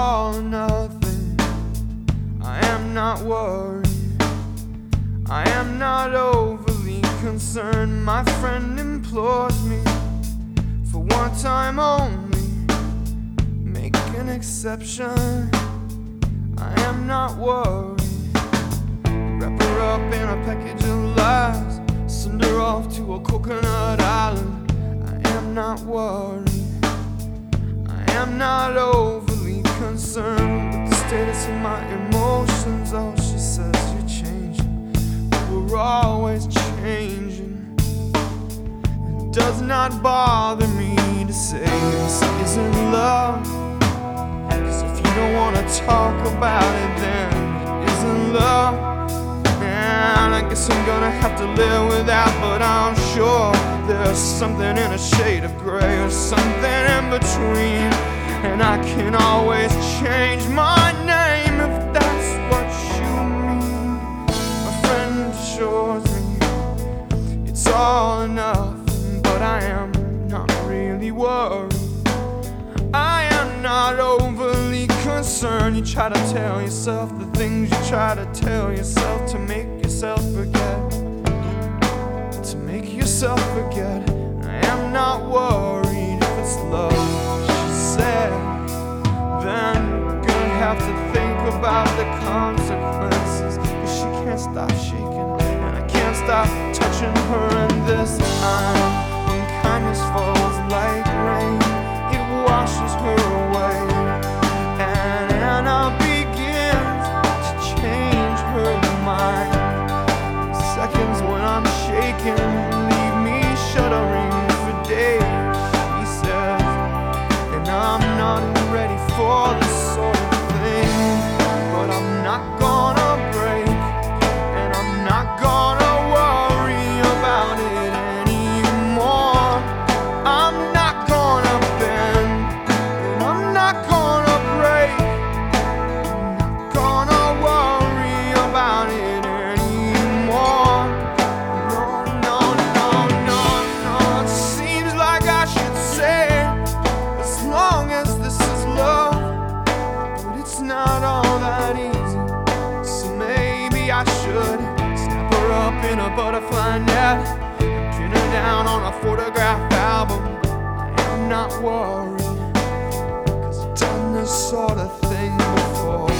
all or nothing. I am not worried, I am not overly concerned. My friend implores me, for one time only, make an exception. I am not worried. Wrap her up in a package of lies, send her off to a coconut island. I am not worried, I am not overly concerned with the status of my emotions. Oh, she says you're changing, but we're always changing. It does not bother me to say this isn't love, 'cause if you don't wanna talk about it, then it isn't love. And I guess I'm gonna have to live with that, but I'm sure there's something in a shade of gray or something in between. And I can always change my name if that's what you mean. My friend assures me it's all enough, but I am not really worried. I am not overly concerned. You try to tell yourself the things you try to tell yourself to make yourself forget. To make yourself forget. I am not worried if it's love, she said. Then you're gonna have to think about the consequences, 'cause she can't stop shaking and I can't stop touching her. And this time, when kindness falls like rain, it washes her away. And Anna begins to change her mind. Seconds when I'm shaking leave me shuddering for days, she says. And I'm not ready for this sort of thing, but I'm not gonna break, and I'm not gonna worry about it anymore. I'm not gonna bend, and I'm not gonna break. I'm not gonna worry about it anymore. No, no, no, no, no. It seems like I should say, as long as this is love, but it's not all that easy. So maybe I should snap her up in a butterfly net and pin her down on a photograph album. I am not worried, 'cause I've done this sort of thing before.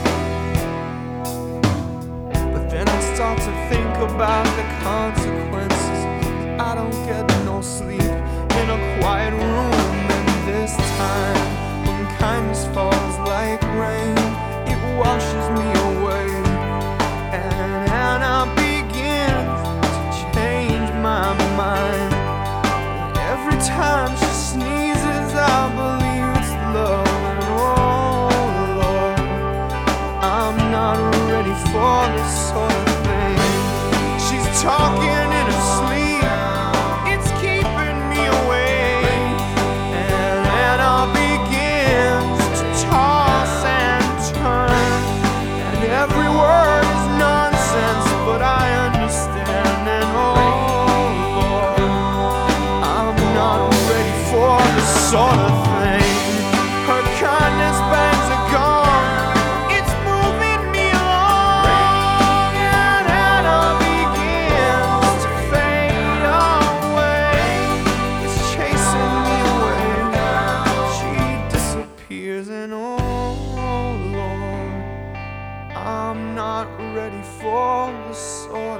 But then I start to think about the consequences. I don't get no sleep in a quiet room, and this time, when kindness falls like rain, it washes me away. And Anna begins to change my mind. Every time she sneezes, I believe it's love. And oh Lord, I'm not ready for this sort of thing. She's talking in her sleep, it's keeping me awake. And Anna begins to toss and turn, and every word is nonsense, but I understand. And oh Lord, I'm not ready for this sort of thing. Her kindness bangs are gone, it's moving me along. And Anna begins to fade away, it's chasing me away. She disappears, and oh Lord, I'm not ready for this sort